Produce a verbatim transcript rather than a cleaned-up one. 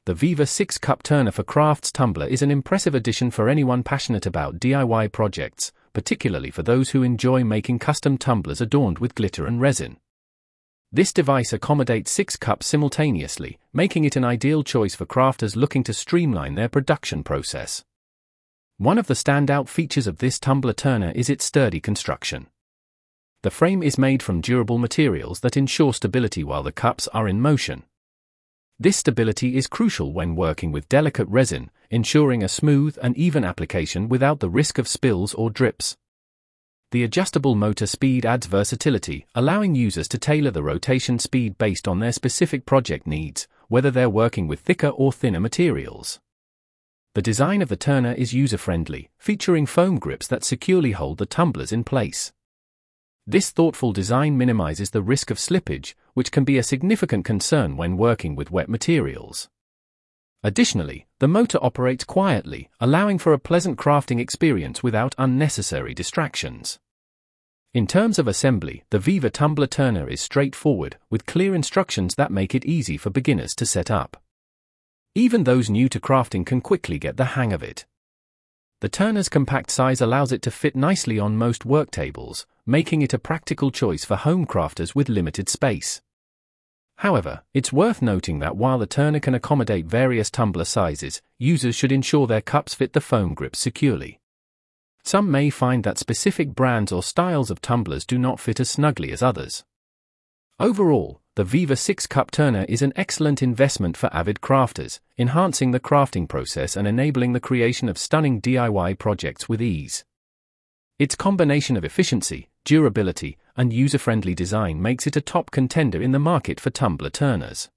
The Viva six cup Turner for Crafts tumbler is an impressive addition for anyone passionate about D I Y projects, particularly for those who enjoy making custom tumblers adorned with glitter and resin. This device accommodates six cups simultaneously, making it an ideal choice for crafters looking to streamline their production process. One of the standout features of this tumbler turner is its sturdy construction. The frame is made from durable materials that ensure stability while the cups are in motion. This stability is crucial when working with delicate resin, ensuring a smooth and even application without the risk of spills or drips. The adjustable motor speed adds versatility, allowing users to tailor the rotation speed based on their specific project needs, whether they're working with thicker or thinner materials. The design of the turner is user-friendly, featuring foam grips that securely hold the tumblers in place. This thoughtful design minimizes the risk of slippage, which can be a significant concern when working with wet materials. Additionally, the motor operates quietly, allowing for a pleasant crafting experience without unnecessary distractions. In terms of assembly, the Viva tumbler turner is straightforward, with clear instructions that make it easy for beginners to set up. Even those new to crafting can quickly get the hang of it. The turner's compact size allows it to fit nicely on most work tables, making it a practical choice for home crafters with limited space. However, it's worth noting that while the turner can accommodate various tumbler sizes, users should ensure their cups fit the foam grips securely. Some may find that specific brands or styles of tumblers do not fit as snugly as others. Overall, the Viva six cup turner is an excellent investment for avid crafters, enhancing the crafting process and enabling the creation of stunning D I Y projects with ease. Its combination of efficiency, durability, and user-friendly design makes it a top contender in the market for tumbler turners.